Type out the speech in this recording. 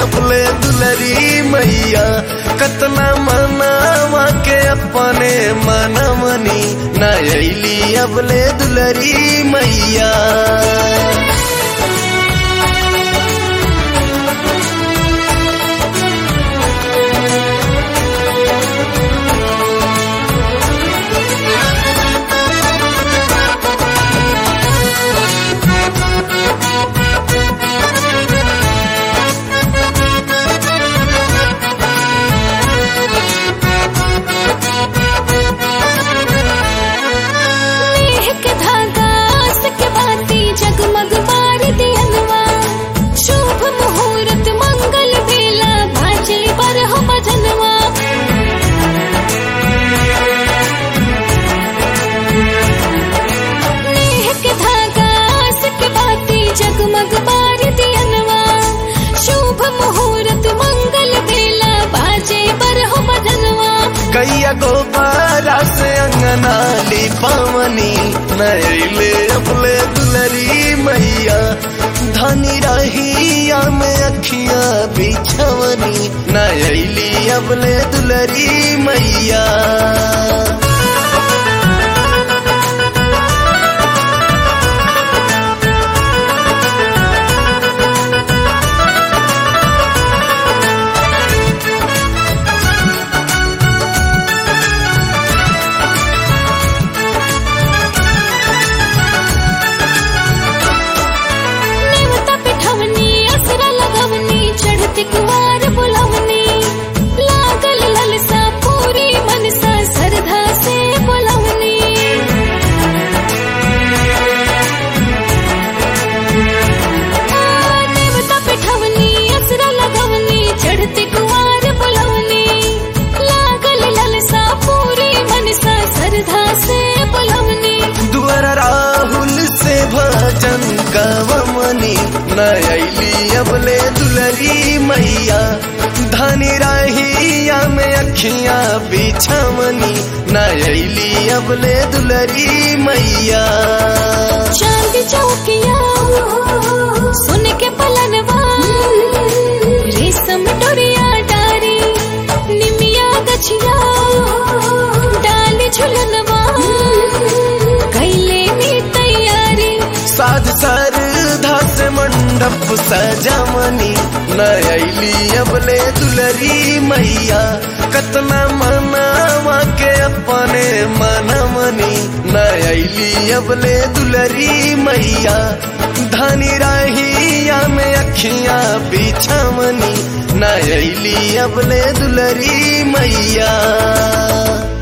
अपने दुलरी मैया कतना मनावा के अपने मनमनी न अली अपने दुलरी मैया। जगमग बार दियनवा शुभ मुहूर्त मंगल बेला भाजे पर हो भजनवा। नेह के धागा आस के बाती जगमग बार दियनवा शुभ मुहूर्त मंगल बेला भाजे पर हो भजनवा। कैया गोबारा से अंगना ली पावनी नैले अपने दुलरी मैया धनी रहिया में अखियां बिछवनी नैली अपने दुलरी मैया। चढ़ती कुवार बुलवनी लागल ललसा पूरी मनसा श्रद्धा से बुलवनी। देवता पिठवनी असरा लगवनी चढ़ती कुवार बुलवनी लागल ललसा पूरी मनसा श्रद्धा से बुलवनी। दुआर राहुल से भजन गवमनी नैली अपने दुलरी मैया धनी रहिया में अखियां बिछवनी नैली अपने दुलरी मैया। चांद चौकिया सुन के पलनवा रेशम डोरिया डारी निमिया गछिया डाली झुलनवा कैले नी तैयारी। साध सरधा से मंडप सजमनी नैली अपने दुलरी मैया कतना मनावा के अपने मनमनी नैली अपने दुलरी मैया धनी रहिया में अखियां बिछवनी नैली अपने दुलरी मैया।